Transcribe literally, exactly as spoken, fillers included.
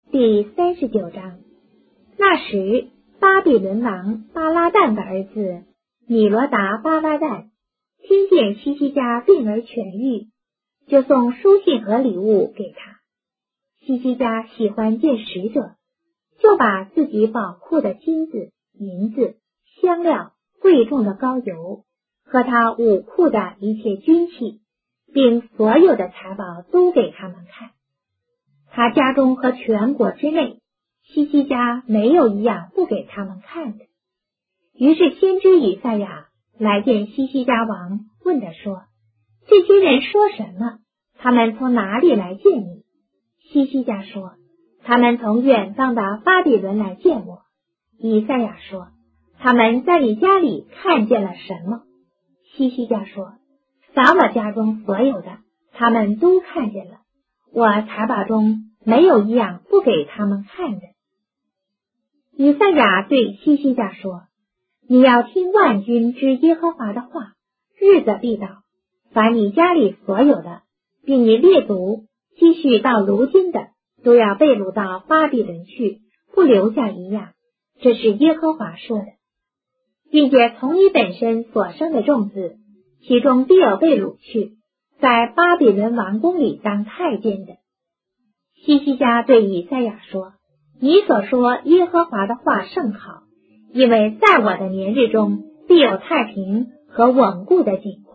第三十九章。那时，巴比伦王巴拉旦的儿子米罗达巴拉旦听见西西家病而痊愈，就送书信和礼物给他。西西家喜欢见使者，就把自己宝库的金子、银子、香料、贵重的膏油和他武库的一切军器，并所有的财宝都给他们看。他家中和全国之内，西西家没有一样不给他们看的。于是先知以赛亚来见西西家王，问他说：这些人说什么？他们从哪里来见你？西西家说：他们从远方的巴比伦来见我。以赛亚说：他们在你家里看见了什么？西西家说：撒我家中所有的，他们都看见了，我财宝中没有一样不给他们看的。以赛亚对西西家说：你要听万军之耶和华的话，日子必到，凡你家里所有的，并你列祖积蓄到如今的，都要被掳到巴比伦去，不留下一样。这是耶和华说的。并且从你本身所生的众子，其中必有被掳去，在巴比伦王宫里当太监的。西西家对以赛亚说：你所说耶和华的话甚好，因为在我的年日中必有太平和稳固的景